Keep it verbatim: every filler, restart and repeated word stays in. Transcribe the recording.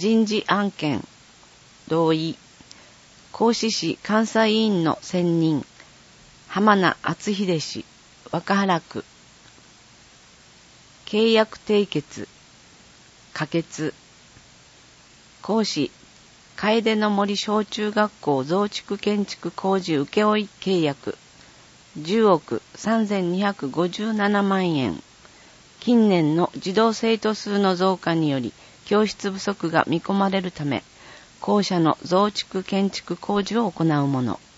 人事案件同意。甲子市監査委員の選任浜名篤秀氏若原区。契約締結可決。甲子楓の森小中学校増築建築工事請負契約じゅうおくさんぜんにひゃくごじゅうななまんえん。近年の児童生徒数の増加により教室不足が見込まれるため、校舎の増築建築工事を行うもの。